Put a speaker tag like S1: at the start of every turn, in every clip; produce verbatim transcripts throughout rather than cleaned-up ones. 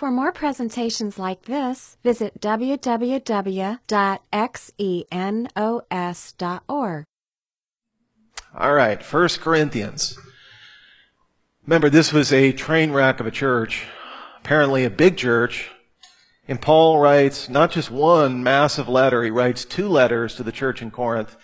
S1: For more presentations like this, visit w w w dot xenos dot org.
S2: All right, First Corinthians. Remember, this was a train wreck of a church, apparently a big church, and Paul writes not just one massive letter, he writes two letters to the church in Corinth.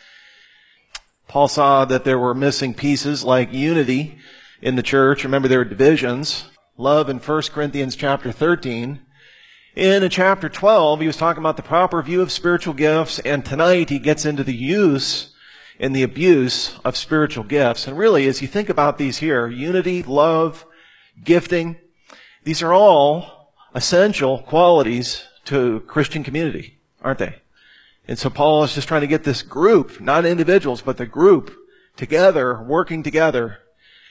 S2: Paul saw that there were missing pieces like unity in the church. Remember, there were divisions. Love in First Corinthians chapter thirteen. In chapter twelve, he was talking about the proper view of spiritual gifts, and tonight he gets into the use and the abuse of spiritual gifts. And really, as you think about these here, unity, love, gifting, these are all essential qualities to Christian community, aren't they? And so Paul is just trying to get this group, not individuals, but the group together, working together.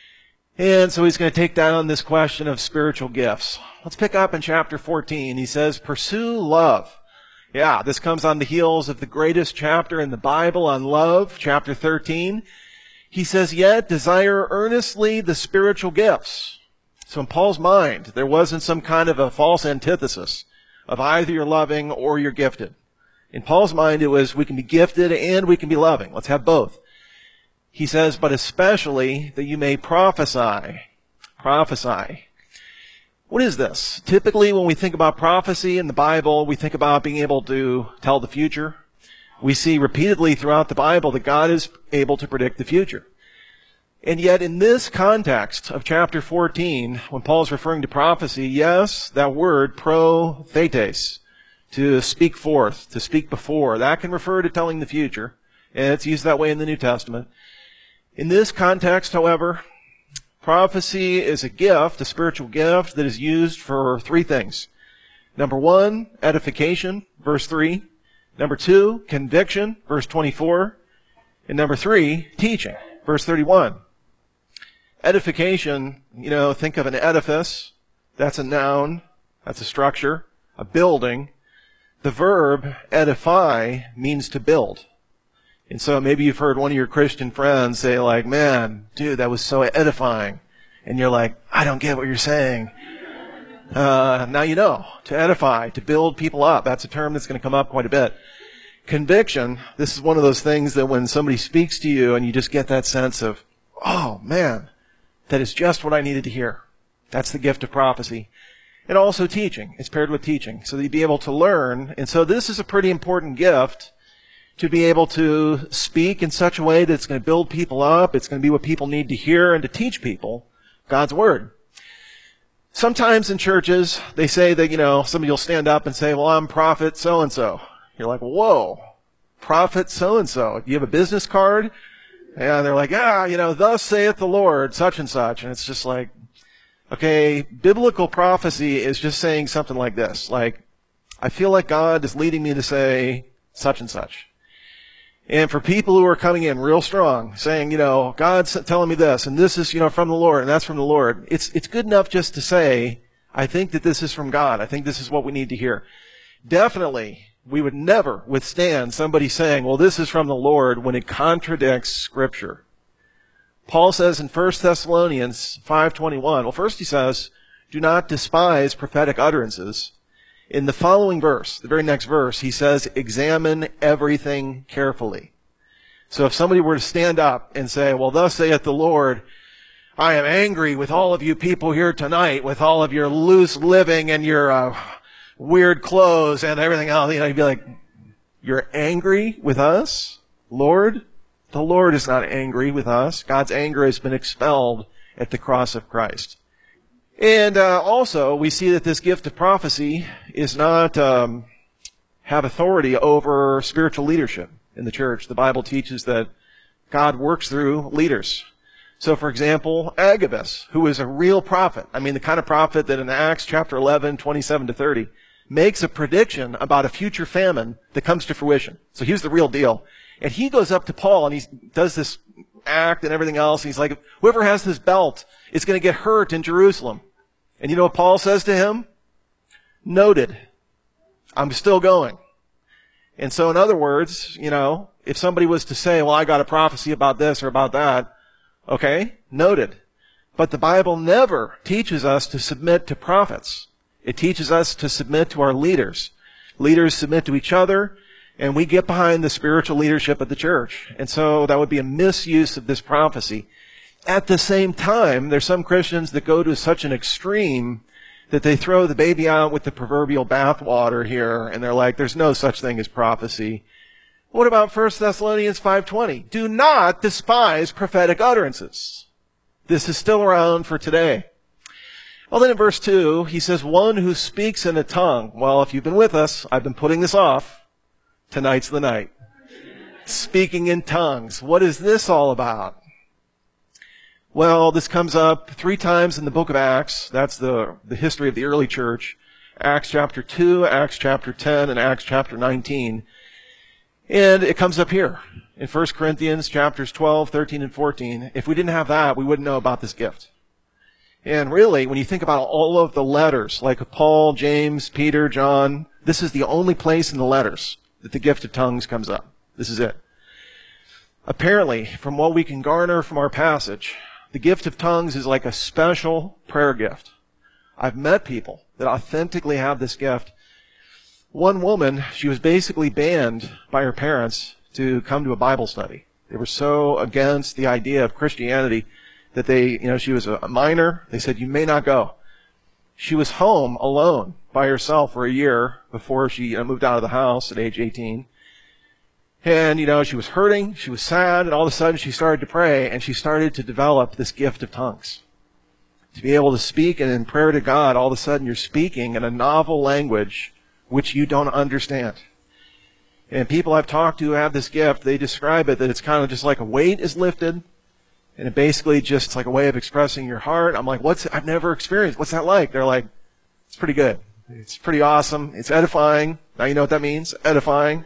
S2: And so he's going to take down this question of spiritual gifts. Let's pick up in chapter fourteen. He says, pursue love. Yeah, this comes on the heels of the greatest chapter in the Bible on love, chapter thirteen. He says, yet desire earnestly the spiritual gifts. So in Paul's mind, there wasn't some kind of a false antithesis of either you're loving or you're gifted. In Paul's mind, it was we can be gifted and we can be loving. Let's have both. He says, but especially that you may prophesy. Prophesy. What is this? Typically, when we think about prophecy in the Bible, we think about being able to tell the future. We see repeatedly throughout the Bible that God is able to predict the future. And yet, in this context of chapter fourteen, when Paul's referring to prophecy, yes, that word, prophetes, to speak forth, to speak before, that can refer to telling the future. And it's used that way in the New Testament. In this context, however, prophecy is a gift, a spiritual gift that is used for three things. Number one, edification, verse three. Number two, conviction, verse twenty-four. And number three, teaching, verse thirty-one. Edification, you know, think of an edifice. That's a noun. That's a structure, a building. The verb edify means to build. And so maybe you've heard one of your Christian friends say like, man, dude, that was so edifying. And you're like, I don't get what you're saying. Uh, now you know. To edify, to build people up. That's a term that's going to come up quite a bit. Conviction, this is one of those things that when somebody speaks to you and you just get that sense of, oh man, that is just what I needed to hear. That's the gift of prophecy. And also teaching. It's paired with teaching. So that you'd be able to learn. And so this is a pretty important gift, to be able to speak in such a way that it's going to build people up. It's going to be what people need to hear and to teach people God's Word. Sometimes in churches, they say that, you know, somebody will stand up and say, well, I'm prophet so-and-so. You're like, whoa, prophet so-and-so. Do you have a business card? And they're like, ah, you know, thus saith the Lord, such and such. And it's just like, okay, biblical prophecy is just saying something like this. Like, I feel like God is leading me to say such and such. And for people who are coming in real strong, saying, you know, God's telling me this, and this is, you know, from the Lord, and that's from the Lord, it's it's good enough just to say, I think that this is from God. I think this is what we need to hear. Definitely, we would never withstand somebody saying, well, this is from the Lord, when it contradicts Scripture. Paul says in First Thessalonians five twenty-one, well, first he says, do not despise prophetic utterances. In the following verse, the very next verse, he says, examine everything carefully. So if somebody were to stand up and say, well, thus saith the Lord, I am angry with all of you people here tonight, with all of your loose living and your uh, weird clothes and everything else, you know, you'd be like, you're angry with us, Lord? The Lord is not angry with us. God's anger has been expelled at the cross of Christ. And uh, also, we see that this gift of prophecy is not um, have authority over spiritual leadership in the church. The Bible teaches that God works through leaders. So, for example, Agabus, who is a real prophet, I mean the kind of prophet that in Acts chapter eleven, twenty-seven to thirty, makes a prediction about a future famine that comes to fruition. So he's the real deal. And he goes up to Paul and he does this act and everything else. He's like, whoever has this belt is going to get hurt in Jerusalem. And you know what Paul says to him? Noted. I'm still going. And so in other words, you know, if somebody was to say, well, I got a prophecy about this or about that, okay, noted. But the Bible never teaches us to submit to prophets. It teaches us to submit to our leaders. Leaders submit to each other, and we get behind the spiritual leadership of the church. And so that would be a misuse of this prophecy. At the same time, there's some Christians that go to such an extreme that they throw the baby out with the proverbial bathwater here, and they're like, there's no such thing as prophecy. What about First Thessalonians five twenty? Do not despise prophetic utterances. This is still around for today. Well, then in verse two, he says, one who speaks in a tongue. Well, if you've been with us, I've been putting this off. Tonight's the night. Speaking in tongues. What is this all about? Well, this comes up three times in the book of Acts. That's the, the history of the early church. Acts chapter two, Acts chapter ten, and Acts chapter nineteen. And it comes up here in First Corinthians chapters twelve, thirteen, and fourteen. If we didn't have that, we wouldn't know about this gift. And really, when you think about all of the letters, like Paul, James, Peter, John, this is the only place in the letters that the gift of tongues comes up. This is it. Apparently, from what we can garner from our passage, the gift of tongues is like a special prayer gift. I've met people that authentically have this gift. One woman, she was basically banned by her parents to come to a Bible study. They were so against the idea of Christianity that they, you know, she was a minor. They said, you may not go. She was home alone by herself for a year before she you know, moved out of the house at age eighteen. And, you know, she was hurting, she was sad, and all of a sudden she started to pray, and she started to develop this gift of tongues. To be able to speak, and in prayer to God, all of a sudden you're speaking in a novel language which you don't understand. And people I've talked to who have this gift, they describe it that it's kind of just like a weight is lifted, and it basically just like a way of expressing your heart. I'm like, what's, I've never experienced, what's that like? They're like, it's pretty good. It's pretty awesome. It's edifying. Now you know what that means, edifying.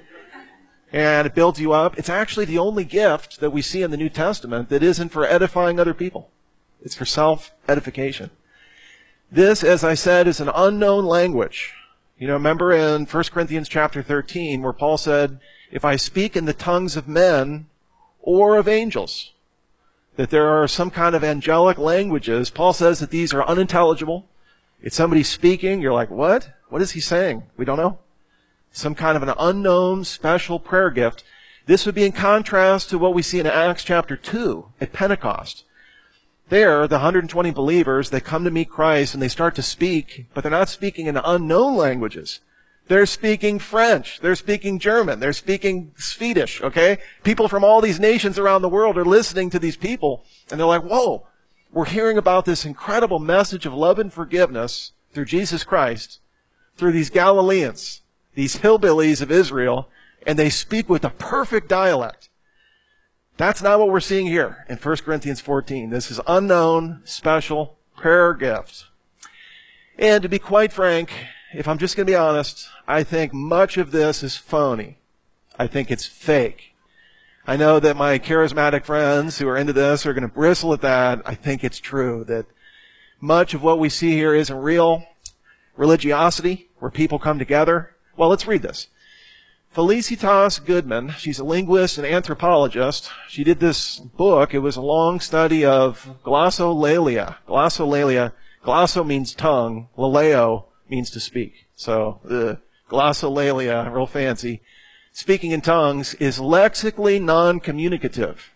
S2: And it builds you up. It's actually the only gift that we see in the New Testament that isn't for edifying other people. It's for self-edification. This, as I said, is an unknown language. You know, remember in First Corinthians chapter thirteen where Paul said, if I speak in the tongues of men or of angels, that there are some kind of angelic languages. Paul says that these are unintelligible. It's somebody speaking. You're like, what? What is he saying? We don't know. Some kind of an unknown special prayer gift. This would be in contrast to what we see in Acts chapter two at Pentecost. There, the one hundred twenty believers, they come to meet Christ and they start to speak, but they're not speaking in unknown languages. They're speaking French. They're speaking German. They're speaking Swedish, okay? People from all these nations around the world are listening to these people, and they're like, whoa, we're hearing about this incredible message of love and forgiveness through Jesus Christ, through these Galileans, these hillbillies of Israel, and they speak with a perfect dialect. That's not what we're seeing here in First Corinthians fourteen. This is unknown, special prayer gift. And to be quite frank, if I'm just going to be honest, I think much of this is phony. I think it's fake. I know that my charismatic friends who are into this are going to bristle at that. I think it's true that much of what we see here isn't real religiosity, where people come together. Well, let's read this. Felicitas Goodman, she's a linguist and anthropologist. She did this book. It was a long study of glossolalia. Glossolalia, glosso means tongue, laleo means to speak. So the glossolalia, real fancy. Speaking in tongues is lexically non-communicative.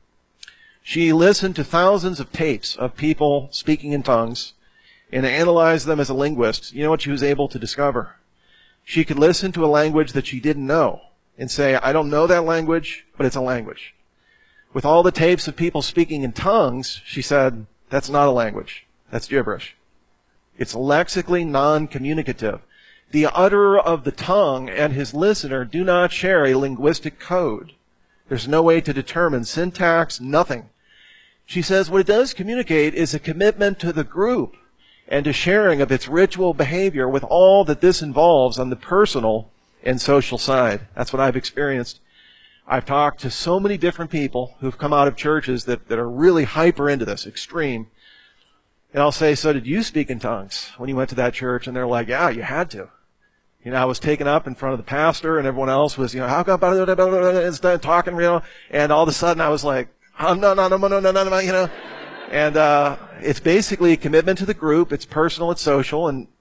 S2: She listened to thousands of tapes of people speaking in tongues and analyzed them as a linguist. You know what she was able to discover? She could listen to a language that she didn't know and say, I don't know that language, but it's a language. With all the tapes of people speaking in tongues, she said, that's not a language. That's gibberish. It's lexically non-communicative. The utterer of the tongue and his listener do not share a linguistic code. There's no way to determine syntax, nothing. She says what it does communicate is a commitment to the group and to sharing of its ritual behavior with all that this involves on the personal and social side. That's what I've experienced. I've talked to so many different people who've come out of churches that, that are really hyper into this, extreme. And I'll say, so did you speak in tongues when you went to that church? And they're like, yeah, you had to. You know, I was taken up in front of the pastor and everyone else was, you know, how come, instead talking, you know, and all of a sudden I was like, oh, no, no, no, no, no, no, no, you know. And uh, it's basically a commitment to the group. It's personal, it's social, and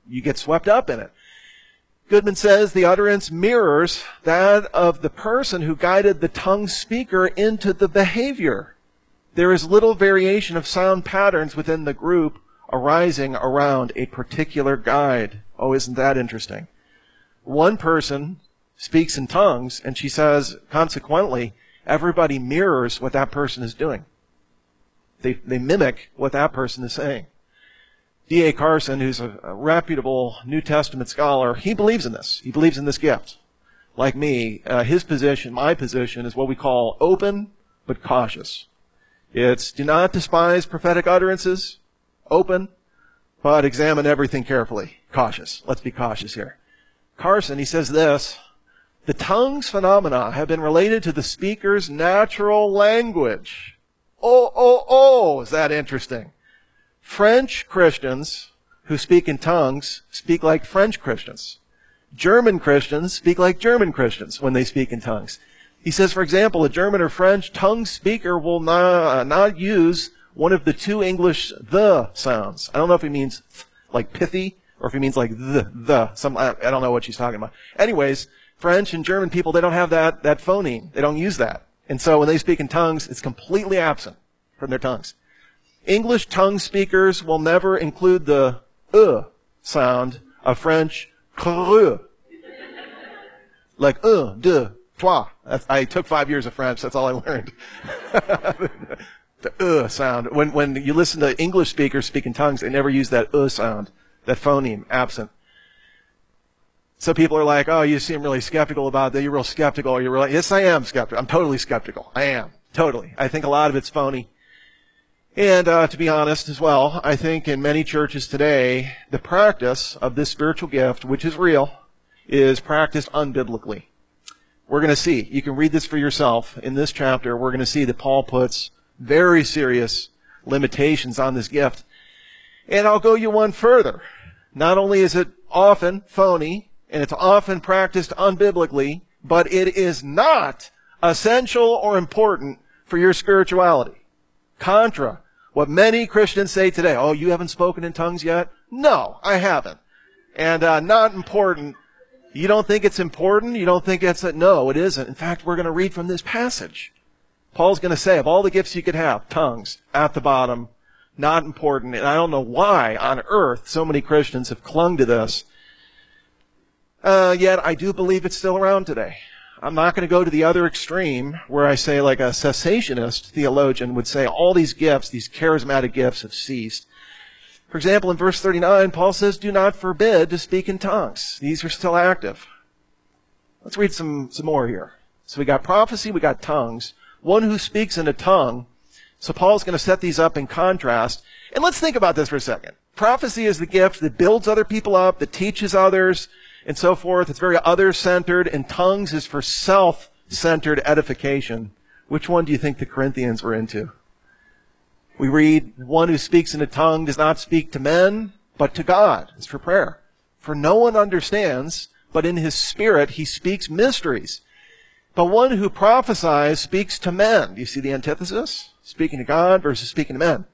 S2: you get swept up in it. Goodman says the utterance mirrors that of the person who guided the tongue speaker into the behavior. There is little variation of sound patterns within the group arising around a particular guide. Oh, isn't that interesting? One person speaks in tongues, and she says, consequently, everybody mirrors what that person is doing. They, they mimic what that person is saying. D A Carson, who's a, a reputable New Testament scholar, he believes in this. He believes in this gift. Like me, uh, his position, my position, is what we call open but cautious. It's do not despise prophetic utterances, open, but examine everything carefully. Cautious. Let's be cautious here. Carson, he says this, the tongues phenomena have been related to the speaker's natural language. Oh, oh, oh, is that interesting? French Christians who speak in tongues speak like French Christians. German Christians speak like German Christians when they speak in tongues. He says, for example, a German or French tongue speaker will not, not use one of the two English the sounds. I don't know if he means like pithy or if he means like the, the. Some, I don't know what she's talking about. Anyways, French and German people, they don't have that, that phoneme. They don't use that. And so when they speak in tongues, it's completely absent from their tongues. English tongue speakers will never include the uh sound of French creux. Like un, deux, trois. That's, I took five years of French. That's all I learned. The uh sound. When, when you listen to English speakers speak in tongues, they never use that uh sound, that phoneme, absent. So people are like, oh, you seem really skeptical about that. You're real skeptical. You're really, yes, I am skeptical. I'm totally skeptical. I am. Totally. I think a lot of it's phony. And uh, to be honest as well, I think in many churches today, the practice of this spiritual gift, which is real, is practiced unbiblically. We're going to see. You can read this for yourself. In this chapter, we're going to see that Paul puts very serious limitations on this gift. And I'll go you one further. Not only is it often phony, and it's often practiced unbiblically, but it is not essential or important for your spirituality. Contra what many Christians say today. Oh, you haven't spoken in tongues yet? No, I haven't. And uh, not important. You don't think it's important? You don't think it's a, no, it isn't. In fact, we're going to read from this passage. Paul's going to say, of all the gifts you could have, tongues at the bottom, not important. And I don't know why on earth so many Christians have clung to this. Uh, yet I do believe it's still around today. I'm not going to go to the other extreme where I say, like a cessationist theologian would say, all these gifts, these charismatic gifts have ceased. For example, in verse thirty-nine, Paul says, do not forbid to speak in tongues. These are still active. Let's read some, some more here. So we got prophecy, we got tongues. One who speaks in a tongue. So Paul's going to set these up in contrast. And let's think about this for a second. Prophecy is the gift that builds other people up, that teaches others, and so forth. It's very other-centered, and tongues is for self-centered edification. Which one do you think the Corinthians were into? We read, one who speaks in a tongue does not speak to men, but to God. It's for prayer. For no one understands, but in his spirit he speaks mysteries. But one who prophesies speaks to men. Do you see the antithesis? Speaking to God versus speaking to men.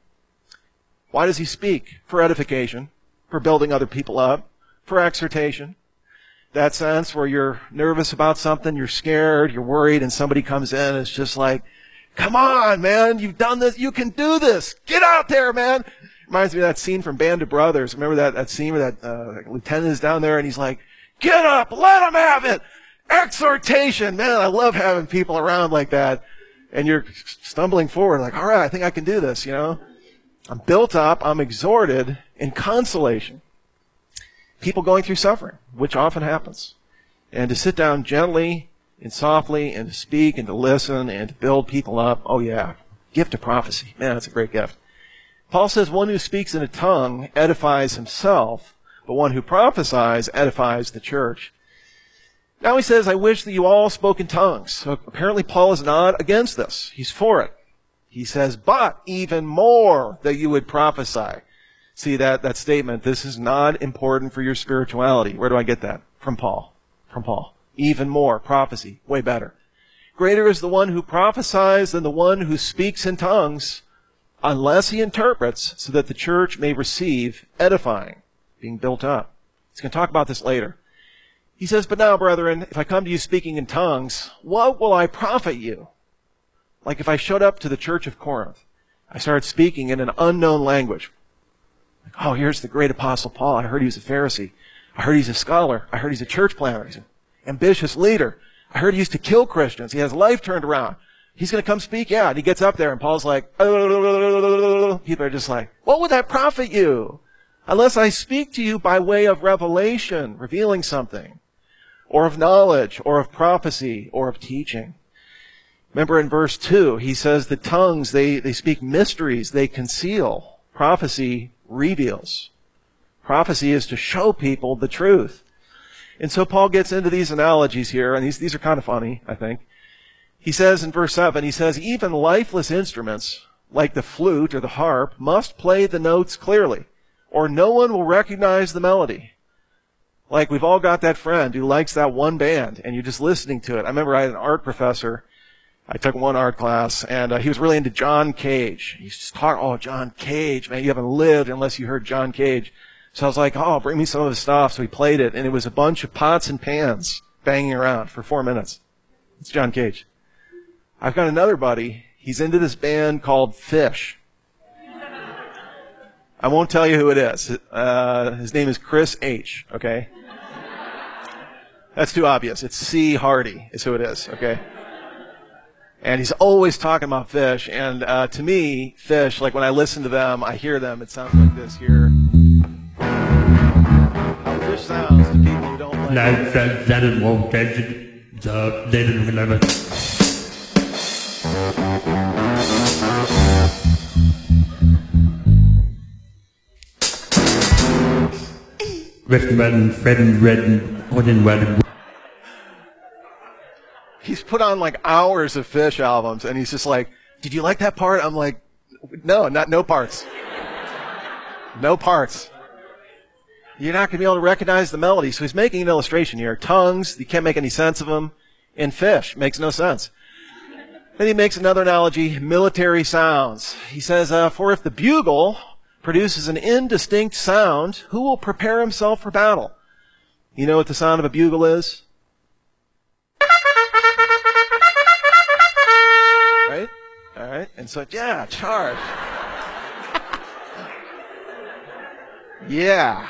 S2: Why does he speak? For edification, for building other people up, for exhortation. That sense where you're nervous about something, you're scared, you're worried, and somebody comes in and it's just like, come on, man, you've done this, you can do this, get out there, man. Reminds me of that scene from Band of Brothers. Remember that, that scene where that uh, lieutenant is down there and he's like, get up, let him have it. Exhortation, man, I love having people around like that. And you're stumbling forward like, all right, I think I can do this, you know. I'm built up, I'm exhorted in consolation. People going through suffering, which often happens. And to sit down gently and softly and to speak and to listen and to build people up. Oh yeah, gift of prophecy. Man, that's a great gift. Paul says one who speaks in a tongue edifies himself, but one who prophesies edifies the church. Now he says, I wish that you all spoke in tongues. So apparently Paul is not against this. He's for it. He says, but even more that you would prophesy. See that, that statement, this is not important for your spirituality. Where do I get that? From Paul. From Paul. Even more, prophecy, way better. Greater is the one who prophesies than the one who speaks in tongues, unless he interprets, so that the church may receive edifying, being built up. He's going to talk about this later. He says, but now, brethren, if I come to you speaking in tongues, what will I profit you? Like if I showed up to the church of Corinth, I started speaking in an unknown language. Like, oh, here's the great apostle Paul. I heard he was a Pharisee. I heard he's a scholar. I heard he's a church planter. He's an ambitious leader. I heard he used to kill Christians. He has his life turned around. He's going to come speak. Yeah. And he gets up there and Paul's like, people are just like, what would that profit you? Unless I speak to you by way of revelation, revealing something, or of knowledge, or of prophecy, or of teaching. Remember in verse two, he says the tongues, they, they speak mysteries, they conceal. Prophecy reveals. Prophecy is to show people the truth. And so Paul gets into these analogies here, and these, these are kind of funny, I think. He says in verse seven, he says, even lifeless instruments, like the flute or the harp, must play the notes clearly, or no one will recognize the melody. Like we've all got that friend who likes that one band, and you're just listening to it. I remember I had an art professor. I took one art class, and uh, he was really into John Cage. He used to talk, oh, John Cage, man, you haven't lived unless you heard John Cage. So I was like, oh, bring me some of his stuff. So he played it, and it was a bunch of pots and pans banging around for four minutes. It's John Cage. I've got another buddy. He's into this band called Fish. I won't tell you who it is. Uh, his name is Chris H., okay? That's too obvious. It's C. Hardy is who it is, okay? And he's always talking about Fish. And uh, to me, Fish, like when I listen to them, I hear them, it sounds like this here. How Fish sounds to people who don't like
S3: No, that, that is won't change it. Uh, they didn't remember. Westman, Fred, Red, Odin, Red.
S2: He's put on like hours of Fish albums, and he's just like, did you like that part? I'm like, no, not no parts. No parts. You're not going to be able to recognize the melody. So he's making an illustration here. Tongues, you can't make any sense of them. And Fish makes no sense. Then he makes another analogy, military sounds. He says, uh, for if the bugle produces an indistinct sound, who will prepare himself for battle? You know what the sound of a bugle is? Right? All right. And so, yeah, charge. Yeah.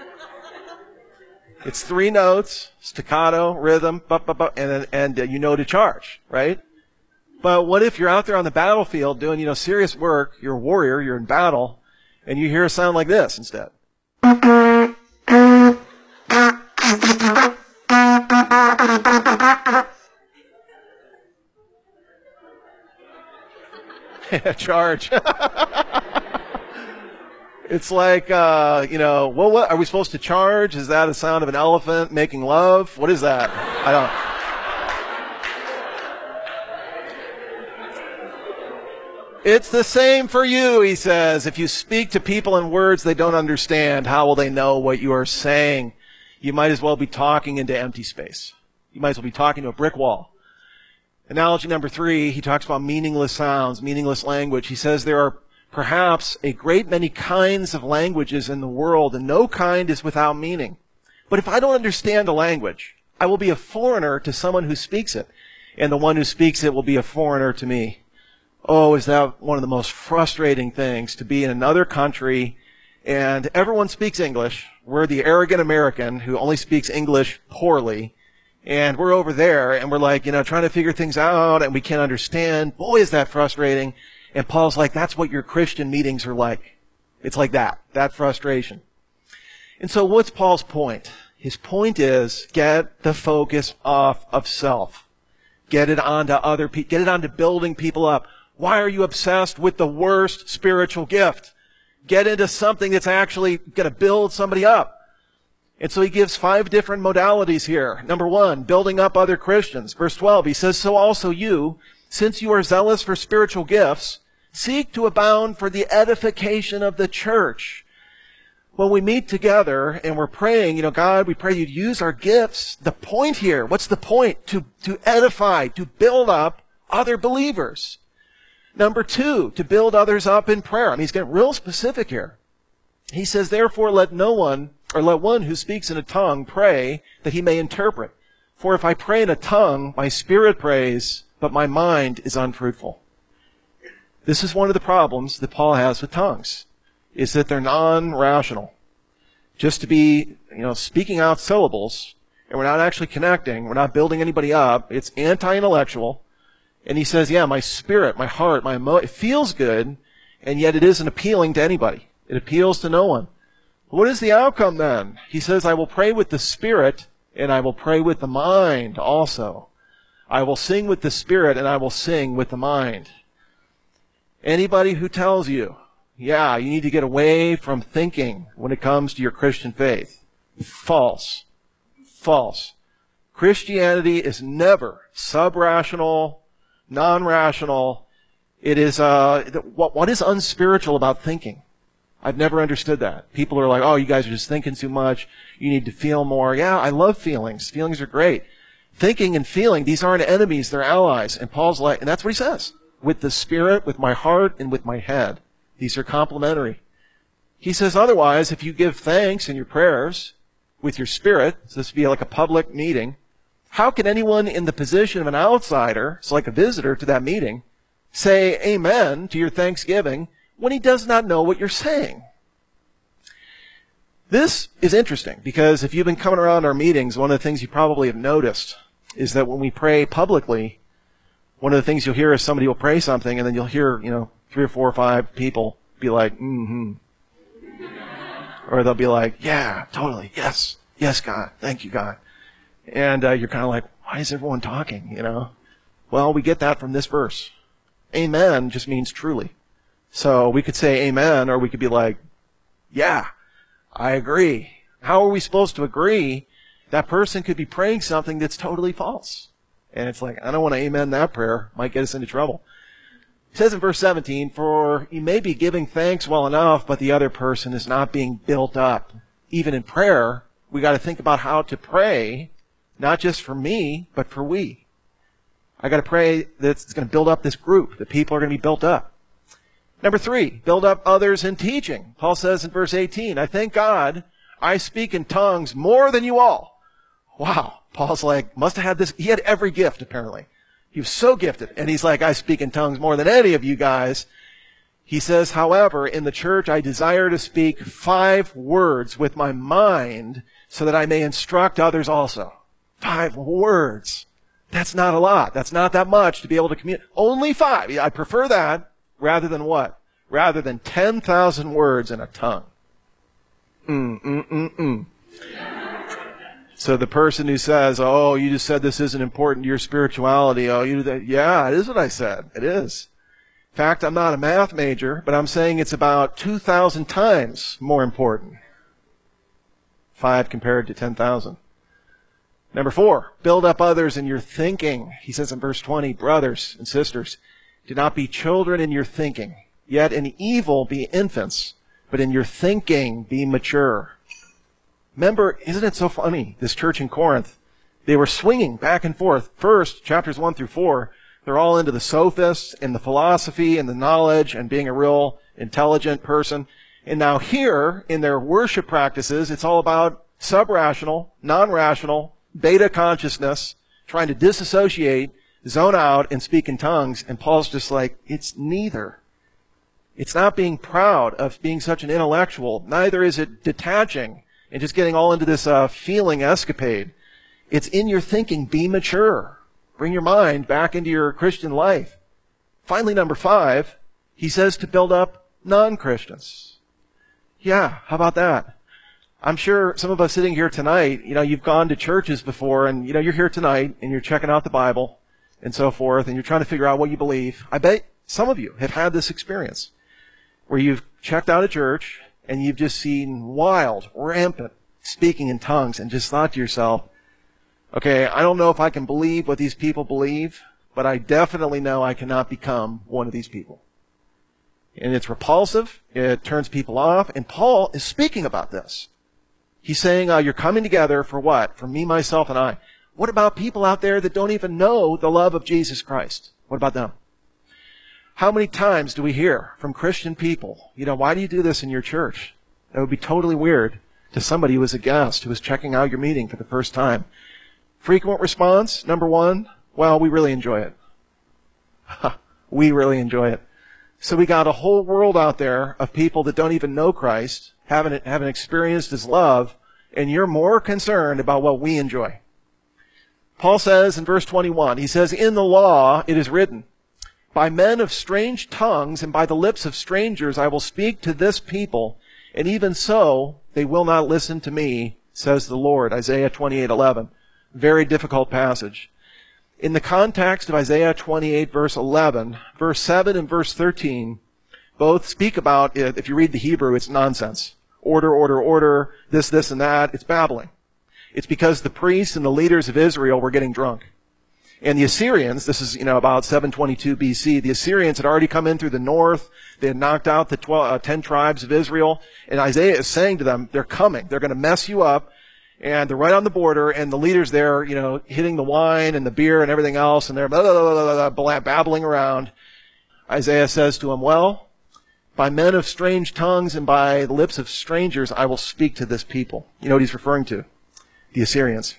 S2: It's three notes, staccato, rhythm, bu, bu, bu, and and uh, you know to charge, right? But what if you're out there on the battlefield doing, you know, serious work, you're a warrior, you're in battle, and you hear a sound like this instead? Charge. It's like, uh, you know, well, what are we supposed to charge? Is that the sound of an elephant making love? What is that? I don't. It's the same for you, he says. If you speak to people in words they don't understand, how will they know what you are saying? You might as well be talking into empty space. You might as well be talking to a brick wall. Analogy number three, he talks about meaningless sounds, meaningless language. He says there are perhaps a great many kinds of languages in the world, and no kind is without meaning. But if I don't understand a language, I will be a foreigner to someone who speaks it, and the one who speaks it will be a foreigner to me. Oh, is that one of the most frustrating things, to be in another country, and everyone speaks English. We're the arrogant American who only speaks English poorly, and we're over there, and we're like, you know, trying to figure things out, and we can't understand. Boy, is that frustrating. And Paul's like, that's what your Christian meetings are like. It's like that, that frustration. And so what's Paul's point? His point is, get the focus off of self. Get it onto other people. Get it onto building people up. Why are you obsessed with the worst spiritual gift? Get into something that's actually going to build somebody up. And so he gives five different modalities here. Number one, building up other Christians. Verse twelve, he says, so also you, since you are zealous for spiritual gifts, seek to abound for the edification of the church. When we meet together and we're praying, you know, God, we pray you'd use our gifts. The point here, what's the point? To, to edify, to build up other believers. Number two, to build others up in prayer. I mean, he's getting real specific here. He says, therefore, let no one Or let one who speaks in a tongue pray that he may interpret. For if I pray in a tongue, my spirit prays, but my mind is unfruitful. This is one of the problems that Paul has with tongues, is that they're non-rational. Just to be, you know, speaking out syllables, and we're not actually connecting, we're not building anybody up, it's anti-intellectual. And he says, yeah, my spirit, my heart, my emo- it feels good, and yet it isn't appealing to anybody. It appeals to no one. What is the outcome then? He says, I will pray with the spirit, and I will pray with the mind also. I will sing with the spirit, and I will sing with the mind. Anybody who tells you, yeah, you need to get away from thinking when it comes to your Christian faith, false. False. Christianity is never sub-rational, non-rational. It is, uh, what, what is unspiritual about thinking? I've never understood that. People are like, oh, you guys are just thinking too much. You need to feel more. Yeah, I love feelings. Feelings are great. Thinking and feeling, these aren't enemies, they're allies. And Paul's like, and that's what he says. With the spirit, with my heart, and with my head. These are complementary. He says otherwise, if you give thanks in your prayers with your spirit, so this would be like a public meeting, how can anyone in the position of an outsider, so like a visitor to that meeting, say amen to your thanksgiving when he does not know what you're saying? This is interesting because if you've been coming around our meetings, one of the things you probably have noticed is that when we pray publicly, one of the things you'll hear is somebody will pray something and then you'll hear, you know, three or four or five people be like, mm-hmm. Or they'll be like, yeah, totally, yes, yes, God, thank you, God. And uh, you're kind of like, why is everyone talking, you know? Well, we get that from this verse. Amen just means truly. So we could say amen, or we could be like, yeah, I agree. How are we supposed to agree? That person could be praying something that's totally false. And it's like, I don't want to amen that prayer. Might get us into trouble. It says in verse seventeen, for you may be giving thanks well enough, but the other person is not being built up. Even in prayer, we got to think about how to pray, not just for me, but for we. I got to pray that it's going to build up this group, that people are going to be built up. Number three, build up others in teaching. Paul says in verse eighteen, I thank God I speak in tongues more than you all. Wow. Paul's like, must have had this. He had every gift, apparently. He was so gifted. And he's like, I speak in tongues more than any of you guys. He says, however, in the church I desire to speak five words with my mind so that I may instruct others also. Five words. That's not a lot. That's not that much to be able to communicate. Only five. I prefer that rather than what? Rather than ten thousand words in a tongue. Mm, mm, mm, mm. So the person who says, oh, you just said this isn't important to your spirituality. Oh, you do that. Yeah, it is what I said. It is. In fact, I'm not a math major, but I'm saying it's about two thousand times more important. Five compared to ten thousand. Number four, build up others in your thinking. He says in verse twenty, brothers and sisters, do not be children in your thinking, yet in evil be infants, but in your thinking be mature. Remember, isn't it so funny, this church in Corinth, they were swinging back and forth. First, chapters one through four, they're all into the sophists and the philosophy and the knowledge and being a real intelligent person. And now here, in their worship practices, it's all about sub-rational, non-rational, beta consciousness, trying to disassociate, zone out, and speak in tongues. And Paul's just like, it's neither. It's not being proud of being such an intellectual. Neither is it detaching and just getting all into this uh, feeling escapade. It's in your thinking. Be mature. Bring your mind back into your Christian life. Finally, number five, he says to build up non-Christians. Yeah, how about that? I'm sure some of us sitting here tonight, you know, you've gone to churches before and, you know, you're here tonight and you're checking out the Bible and so forth and you're trying to figure out what you believe. I bet some of you have had this experience where you've checked out a church and you've just seen wild, rampant speaking in tongues and just thought to yourself, okay, I don't know if I can believe what these people believe, but I definitely know I cannot become one of these people. And it's repulsive. It turns people off. And Paul is speaking about this. He's saying, uh, you're coming together for what? For me, myself, and I. What about people out there that don't even know the love of Jesus Christ? What about them? How many times do we hear from Christian people, you know, why do you do this in your church? That would be totally weird. to somebody who was a guest, who was checking out your meeting for the first time. Frequent response, number one, well, we really enjoy it. We really enjoy it. So we got a whole world out there of people that don't even know Christ, haven't, haven't experienced his love, and you're more concerned about what we enjoy. Paul says in verse twenty-one, he says, in the law it is written, by men of strange tongues and by the lips of strangers I will speak to this people, and even so they will not listen to me, says the Lord. Isaiah twenty-eight eleven. Very difficult passage. In the context of Isaiah twenty-eight verse eleven, verse seven and verse thirteen both speak about, if you read the Hebrew, it's nonsense. Order, order, order, this, this, and that. It's babbling. It's because the priests and the leaders of Israel were getting drunk. And the Assyrians, this is, you know, about seven twenty-two B C, the Assyrians had already come in through the north. They had knocked out the twelve, uh, ten tribes of Israel. And Isaiah is saying to them, they're coming. They're going to mess you up. And they're right on the border. And the leaders there, you know, hitting the wine and the beer and everything else. And they're blah, blah, blah, blah, blah, babbling around. Isaiah says to them, well, by men of strange tongues and by the lips of strangers, I will speak to this people. You know what he's referring to? The Assyrians.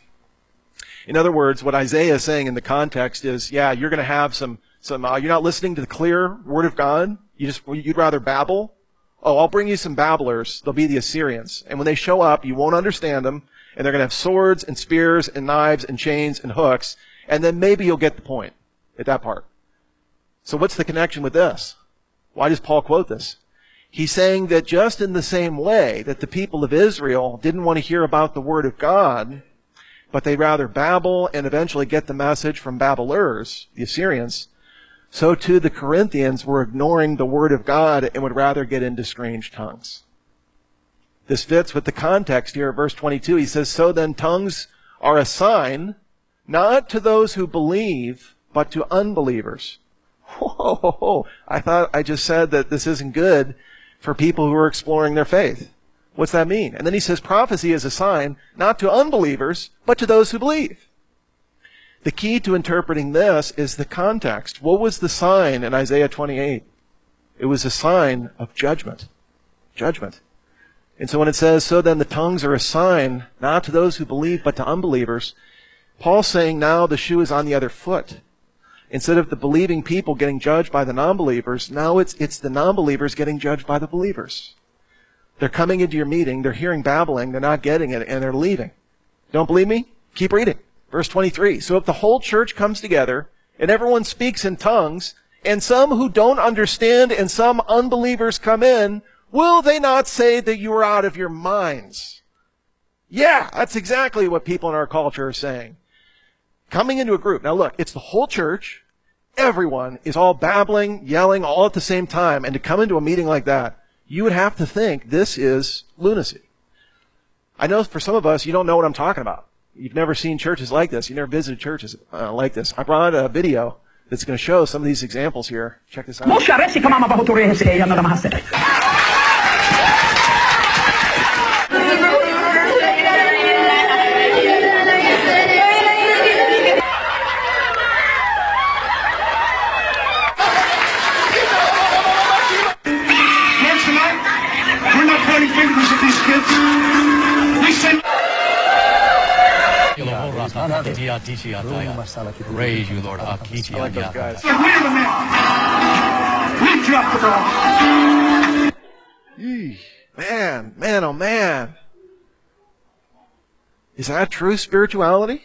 S2: In other words, what Isaiah is saying in the context is, yeah, you're going to have some, some, uh, you're not listening to the clear word of God. You just, you'd rather babble. Oh, I'll bring you some babblers. They'll be the Assyrians. And when they show up, you won't understand them. And they're going to have swords and spears and knives and chains and hooks. And then maybe you'll get the point at that part. So what's the connection with this? Why does Paul quote this? He's saying that just in the same way that the people of Israel didn't want to hear about the word of God, but they'd rather babble and eventually get the message from babblers, the Assyrians, so too the Corinthians were ignoring the word of God and would rather get into strange tongues. This fits with the context here at verse twenty-two. He says, so then tongues are a sign, not to those who believe, but to unbelievers. Whoa, whoa, whoa. I thought I just said that this isn't good for people who are exploring their faith. What's that mean? And then he says prophecy is a sign, not to unbelievers, but to those who believe. The key to interpreting this is the context. What was the sign in Isaiah twenty-eight? It was a sign of judgment. Judgment. And so when it says, so then the tongues are a sign, not to those who believe, but to unbelievers, Paul's saying now the shoe is on the other foot. Instead of the believing people getting judged by the non-believers, now it's, it's the non-believers getting judged by the believers. They're coming into your meeting, they're hearing babbling, they're not getting it, and they're leaving. Don't believe me? Keep reading. Verse twenty-three. So if the whole church comes together, and everyone speaks in tongues, and some who don't understand and some unbelievers come in, will they not say that you are out of your minds? Yeah, that's exactly what people in our culture are saying. Coming into a group. Now look, it's the whole church. Everyone is all babbling, yelling, all at the same time. And to come into a meeting like that, you would have to think this is lunacy. I know for some of us, you don't know what I'm talking about. You've never seen churches like this. You've never visited churches uh, like this. I brought a video that's going to show some of these examples here. Check this out.
S4: Praise you, Lord.
S2: I like those guys. Eesh. Man, man, oh man. Is that true spirituality?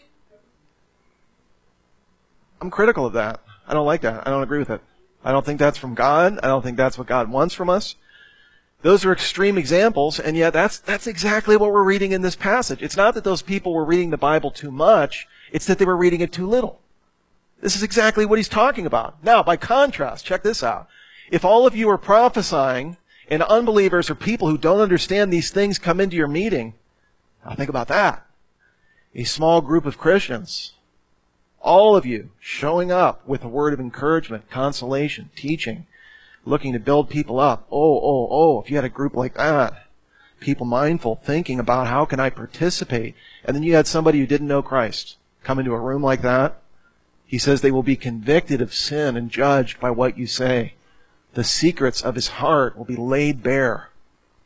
S2: I'm critical of that. I don't like that. I don't agree with it. I don't think that's from God. I don't think that's what God wants from us. Those are extreme examples, and yet that's, that's exactly what we're reading in this passage. It's not that those people were reading the Bible too much, it's that they were reading it too little. This is exactly what he's talking about. Now, by contrast, check this out. If all of you are prophesying, and unbelievers or people who don't understand these things come into your meeting, now think about that. A small group of Christians, all of you showing up with a word of encouragement, consolation, teaching, looking to build people up. Oh, oh, oh, if you had a group like that, people mindful, thinking about how can I participate, and then you had somebody who didn't know Christ come into a room like that, he says they will be convicted of sin and judged by what you say. The secrets of his heart will be laid bare.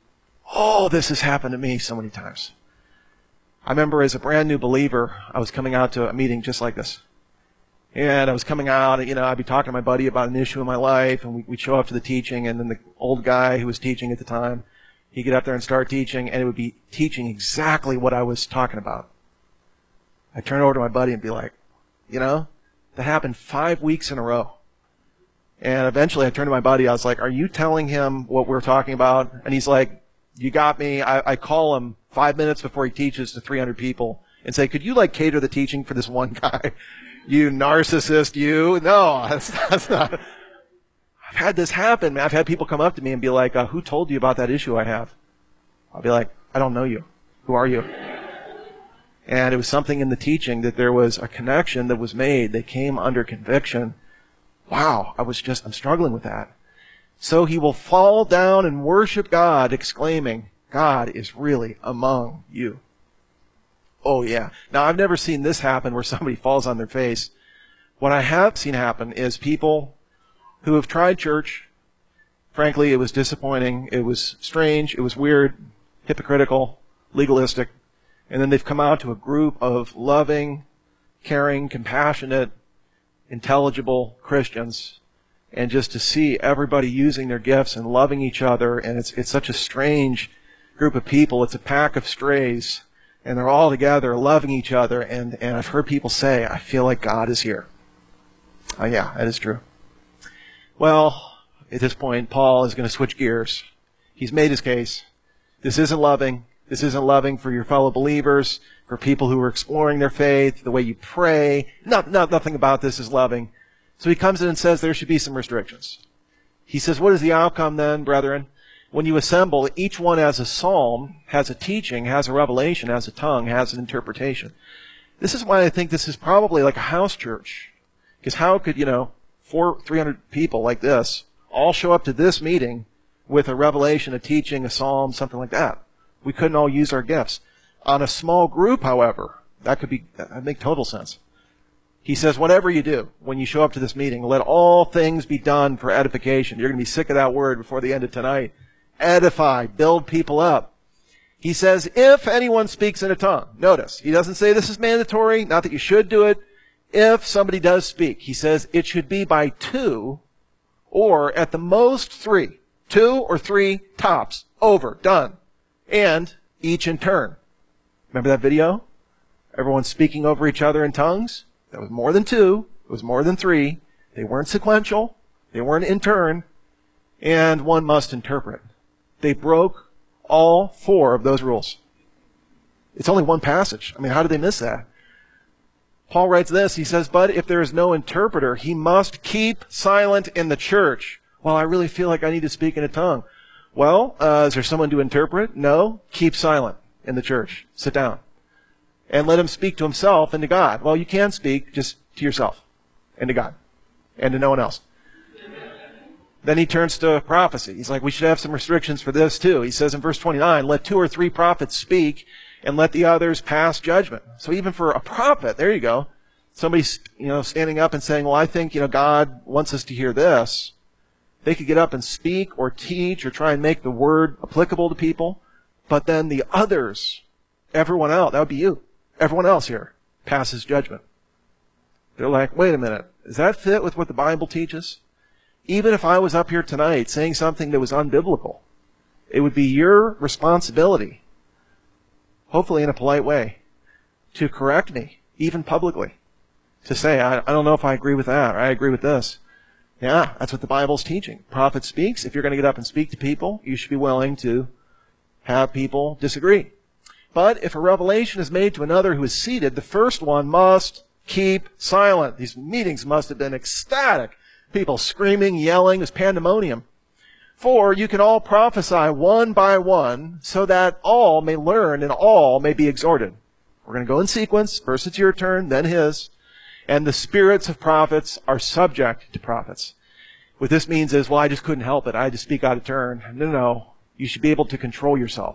S2: Oh, this has happened to me so many times. I remember as a brand new believer, I was coming out to a meeting just like this. And I was coming out, you know, I'd be talking to my buddy about an issue in my life, and we, we'd show up to the teaching, and then the old guy who was teaching at the time, he'd get up there and start teaching, and it would be teaching exactly what I was talking about. I'd turn over to my buddy and be like, you know, that happened five weeks in a row. And eventually I turned to my buddy, I was like, are you telling him what we're talking about? And he's like, you got me. I, I call him five minutes before he teaches to three hundred people and say, could you like cater the teaching for this one guy? You narcissist, you. No, that's, that's not. I've had this happen, man. I've had people come up to me and be like, uh, who told you about that issue I have? I'll be like, I don't know you. Who are you? And it was something in the teaching that there was a connection that was made. They came under conviction. Wow, I was just, I'm struggling with that. So he will fall down and worship God, exclaiming, God is really among you. Oh yeah. Now I've never seen this happen where somebody falls on their face. What I have seen happen is people who have tried church. Frankly, it was disappointing. It was strange. It was weird, hypocritical, legalistic. And then they've come out to a group of loving, caring, compassionate, intelligible Christians. And just to see everybody using their gifts and loving each other. And it's, it's such a strange group of people. It's a pack of strays. And they're all together loving each other. And, and I've heard people say, I feel like God is here. Oh yeah, that is true. Well, at this point, Paul is going to switch gears. He's made his case. This isn't loving. This isn't loving for your fellow believers, for people who are exploring their faith, the way you pray. Not, not, nothing about this is loving. So he comes in and says there should be some restrictions. He says, what is the outcome then, brethren? When you assemble, each one has a psalm, has a teaching, has a revelation, has a tongue, has an interpretation. This is why I think this is probably like a house church. Because how could, you know, four, three hundred people like this all show up to this meeting with a revelation, a teaching, a psalm, something like that? We couldn't all use our gifts. On a small group, however, that could be, that would make total sense. He says, whatever you do, when you show up to this meeting, let all things be done for edification. You're going to be sick of that word before the end of tonight. Edify, build people up. He says, if anyone speaks in a tongue. Notice, he doesn't say this is mandatory, not that you should do it. If somebody does speak, he says it should be by two or at the most three. Two or three tops. Over. Done. And each in turn. Remember that video? Everyone speaking over each other in tongues? That was more than two. It was more than three. They weren't sequential. They weren't in turn. And one must interpret. They broke all four of those rules. It's only one passage. I mean, how did they miss that? Paul writes this. He says, but if there is no interpreter, he must keep silent in the church. Well, I really feel like I need to speak in a tongue. Well, uh, is there someone to interpret? No. Keep silent in the church. Sit down. And let him speak to himself and to God. Well, you can speak just to yourself and to God and to no one else. Then he turns to prophecy. He's like, we should have some restrictions for this too. He says in verse twenty-nine, let two or three prophets speak and let the others pass judgment. So even for a prophet, there you go. Somebody's, you know, standing up and saying, well, I think, you know, God wants us to hear this. They could get up and speak or teach or try and make the word applicable to people. But then the others, everyone else, that would be you. Everyone else here passes judgment. They're like, wait a minute. Does that fit with what the Bible teaches? Even if I was up here tonight saying something that was unbiblical, it would be your responsibility, hopefully in a polite way, to correct me, even publicly. To say, I, I don't know if I agree with that, or I agree with this. Yeah, that's what the Bible's teaching. Prophet speaks. If you're going to get up and speak to people, you should be willing to have people disagree. But if a revelation is made to another who is seated, the first one must keep silent. These meetings must have been ecstatic. People screaming, yelling, it was pandemonium. For you can all prophesy one by one, so that all may learn and all may be exhorted. We're going to go in sequence. First it's your turn, then his. And the spirits of prophets are subject to prophets. What this means is, well, I just couldn't help it. I had to speak out of turn. No, no, no. You should be able to control yourself.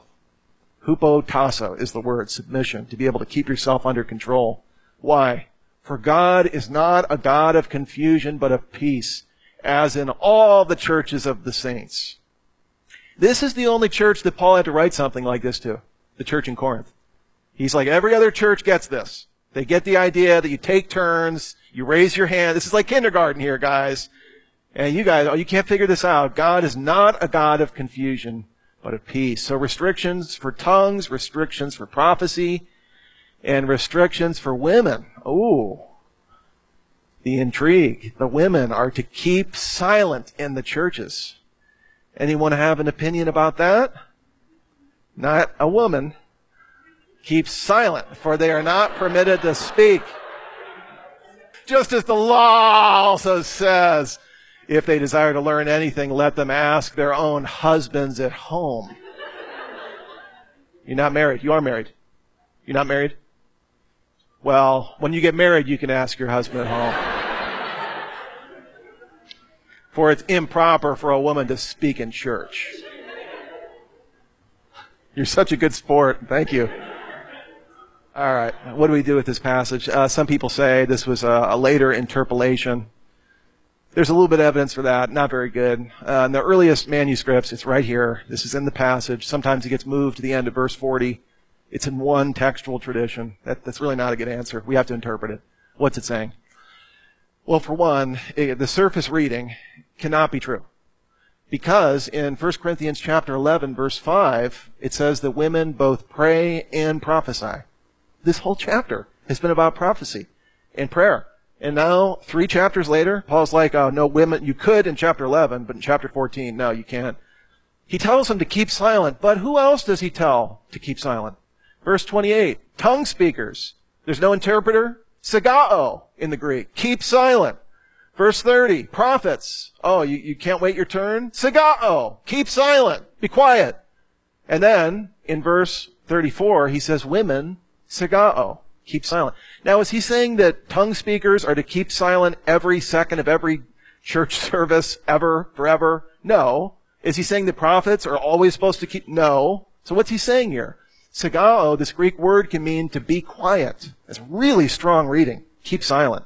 S2: Hupotasso is the word, submission, to be able to keep yourself under control. Why? For God is not a God of confusion, but of peace, as in all the churches of the saints. This is the only church that Paul had to write something like this to, the church in Corinth. He's like, every other church gets this. They get the idea that you take turns, you raise your hand. This is like kindergarten here, guys. And you guys, oh, you can't figure this out. God is not a God of confusion, but of peace. So restrictions for tongues, restrictions for prophecy, and restrictions for women. Oh, the intrigue. The women are to keep silent in the churches. Anyone have an opinion about that? Not a woman. Keep silent, for they are not permitted to speak. Just as the law also says, if they desire to learn anything, let them ask their own husbands at home. You're not married. You are married. You're not married? Well, when you get married, you can ask your husband at home. For it's improper for a woman to speak in church. You're such a good sport. Thank you. All right. What do we do with this passage? Uh, some people say this was a, a later interpolation. There's a little bit of evidence for that. Not very good. Uh, in the earliest manuscripts, it's right here. This is in the passage. Sometimes it gets moved to the end of verse forty. It's in one textual tradition. That, that's really not a good answer. We have to interpret it. What's it saying? Well, for one, it, the surface reading cannot be true. Because in First Corinthians chapter eleven, verse five, it says that women both pray and prophesy. This whole chapter has been about prophecy and prayer. And now, three chapters later, Paul's like, oh, no, women, you could in chapter eleven, but in chapter fourteen, no, you can't. He tells them to keep silent, but who else does he tell to keep silent? Verse twenty-eight, tongue speakers. There's no interpreter. Sagao in the Greek. Keep silent. Verse thirty, prophets. Oh, you, you can't wait your turn? Sagao. Keep silent. Be quiet. And then, in verse thirty-four, he says, women, sagao. Keep silent. Now, is he saying that tongue speakers are to keep silent every second of every church service ever, forever? No. Is he saying that prophets are always supposed to keep? No. So what's he saying here? Sagao, this Greek word, can mean to be quiet. It's really strong reading. Keep silent.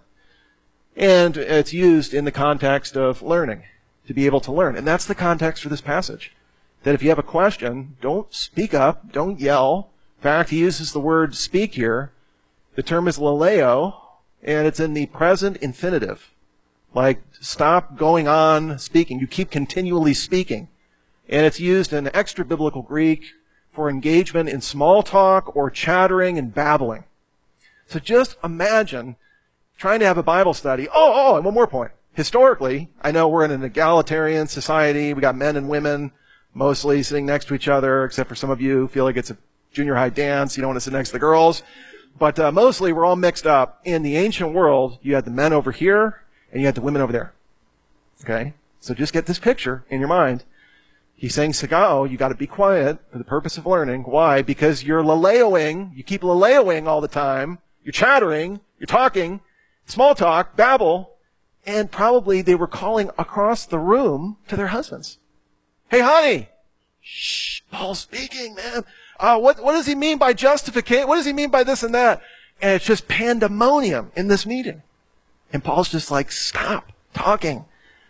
S2: And it's used in the context of learning, to be able to learn. And that's the context for this passage. That if you have a question, don't speak up, don't yell. In fact, he uses the word speak here. The term is laleo, and it's in the present infinitive. Like, stop going on speaking. You keep continually speaking. And it's used in extra-biblical Greek for engagement in small talk or chattering and babbling. So just imagine trying to have a Bible study. Oh, oh, and one more point. Historically, I know we're in an egalitarian society. We got men and women mostly sitting next to each other, except for some of you who feel like it's a junior high dance. You don't want to sit next to the girls. But uh, mostly we're all mixed up. In the ancient world, you had the men over here, and you had the women over there. Okay? So just get this picture in your mind. He's saying, sagao, you got to be quiet for the purpose of learning. Why? Because you're laleoing. You keep laleoing all the time. You're chattering. You're talking. Small talk, babble. And probably they were calling across the room to their husbands. Hey, honey. Shh, Paul's speaking, man. Uh, what, what does he mean by justification? What does he mean by this and that? And it's just pandemonium in this meeting. And Paul's just like, stop talking.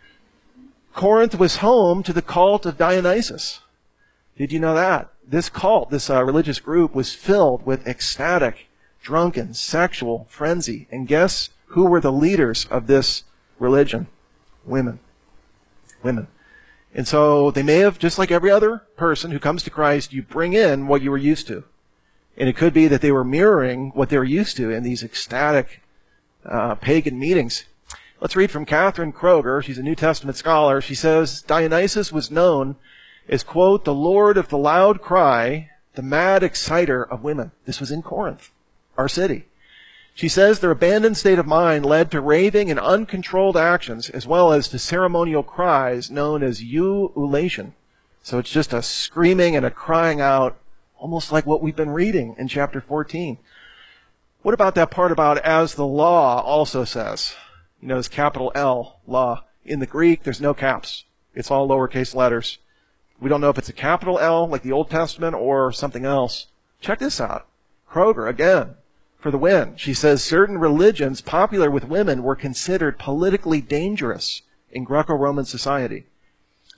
S2: Corinth was home to the cult of Dionysus. Did you know that? This cult, this uh, religious group, was filled with ecstatic, drunken, sexual frenzy. And guess who were the leaders of this religion? Women. Women. And so they may have, just like every other person who comes to Christ, you bring in what you were used to. And it could be that they were mirroring what they were used to in these ecstatic uh, pagan meetings. Let's read from Catherine Kroger. She's a New Testament scholar. She says, Dionysus was known as, quote, the Lord of the loud cry, the mad exciter of women. This was in Corinth, our city. She says their abandoned state of mind led to raving and uncontrolled actions, as well as to ceremonial cries known as ululation. So it's just a screaming and a crying out, almost like what we've been reading in chapter fourteen. What about that part about as the law also says? You know, it's capital L, law. In the Greek, there's no caps. It's all lowercase letters. We don't know if it's a capital L, like the Old Testament, or something else. Check this out. Kroger, again, for the win. She says certain religions popular with women were considered politically dangerous in Greco-Roman society.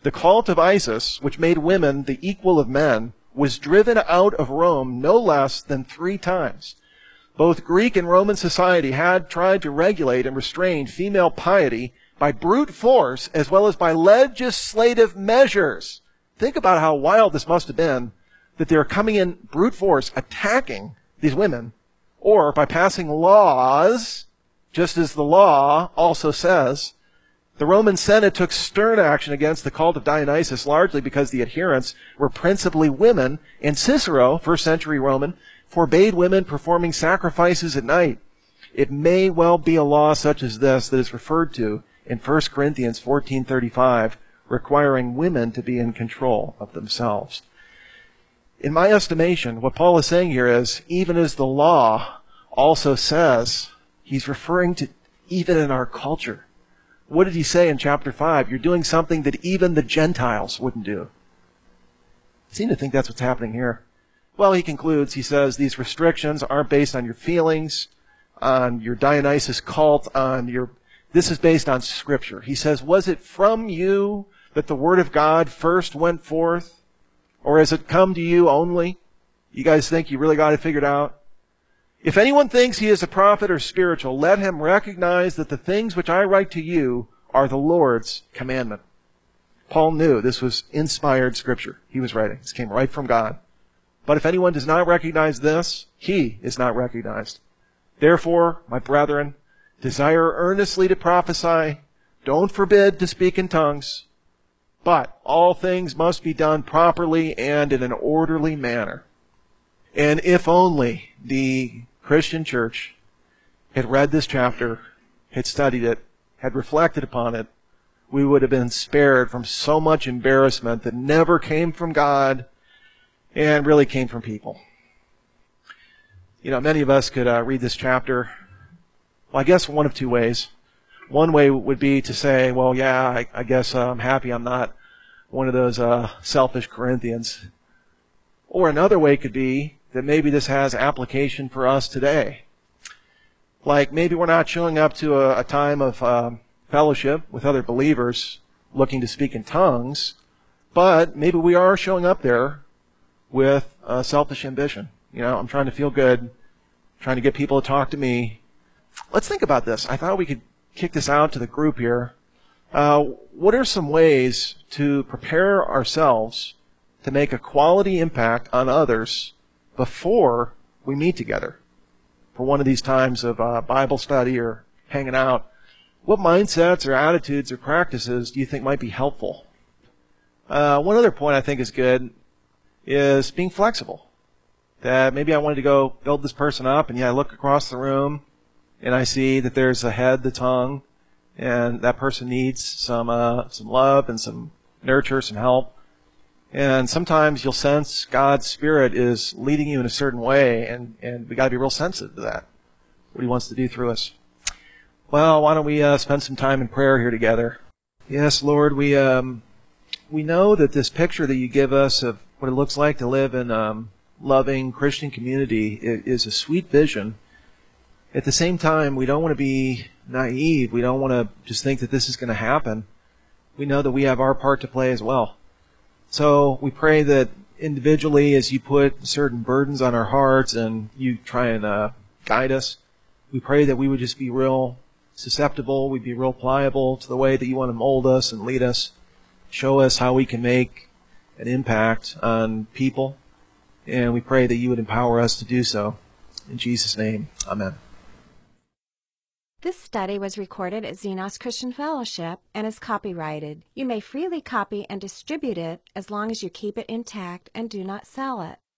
S2: The cult of Isis, which made women the equal of men, was driven out of Rome no less than three times. Both Greek and Roman society had tried to regulate and restrain female piety by brute force as well as by legislative measures. Think about how wild this must have been, that they're coming in brute force, attacking these women, or by passing laws, just as the law also says. The Roman Senate took stern action against the cult of Dionysus, largely because the adherents were principally women, and Cicero, first century Roman, forbade women performing sacrifices at night. It may well be a law such as this that is referred to in First Corinthians fourteen thirty-five, requiring women to be in control of themselves. In my estimation, what Paul is saying here is, even as the law also says, he's referring to even in our culture. What did he say in chapter five? You're doing something that even the Gentiles wouldn't do. I seem to think that's what's happening here. Well, he concludes, he says, these restrictions aren't based on your feelings, on your Dionysus cult, on your... This is based on Scripture. He says, was it from you that the Word of God first went forth? Or has it come to you only? You guys think you really got it figured out? If anyone thinks he is a prophet or spiritual, let him recognize that the things which I write to you are the Lord's commandment. Paul knew this was inspired Scripture he was writing. This came right from God. But if anyone does not recognize this, he is not recognized. Therefore, my brethren, desire earnestly to prophesy. Don't forbid to speak in tongues. But all things must be done properly and in an orderly manner. And if only the Christian church had read this chapter, had studied it, had reflected upon it, we would have been spared from so much embarrassment that never came from God and really came from people. You know, many of us could uh, read this chapter, well, I guess one of two ways. One way would be to say, well, yeah, I, I guess uh, I'm happy I'm not one of those uh, selfish Corinthians. Or another way could be that maybe this has application for us today. Like maybe we're not showing up to a, a time of um, fellowship with other believers looking to speak in tongues, but maybe we are showing up there with uh, selfish ambition. You know, I'm trying to feel good, trying to get people to talk to me. Let's think about this. I thought we could kick this out to the group here. Uh, what are some ways to prepare ourselves to make a quality impact on others before we meet together for one of these times of uh, Bible study or hanging out? What mindsets or attitudes or practices do you think might be helpful? Uh, one other point I think is good is being flexible. That maybe I wanted to go build this person up, and yeah, I look across the room and I see that there's a head that's hung, and that person needs some uh, some love and some nurture, some help. And sometimes you'll sense God's Spirit is leading you in a certain way, and, and we got to be real sensitive to that, what He wants to do through us. Well, why don't we uh, spend some time in prayer here together? Yes, Lord, we um, we know that this picture that you give us of what it looks like to live in a um, loving Christian community is a sweet vision. At the same time, we don't want to be naive. We don't want to just think that this is going to happen. We know that we have our part to play as well. So we pray that individually, as you put certain burdens on our hearts and you try and uh, guide us, we pray that we would just be real susceptible, we'd be real pliable to the way that you want to mold us and lead us, show us how we can make an impact on people, and we pray that you would empower us to do so. In Jesus' name, amen.
S1: This study was recorded at Xenos Christian Fellowship and is copyrighted. You may freely copy and distribute it as long as you keep it intact and do not sell it.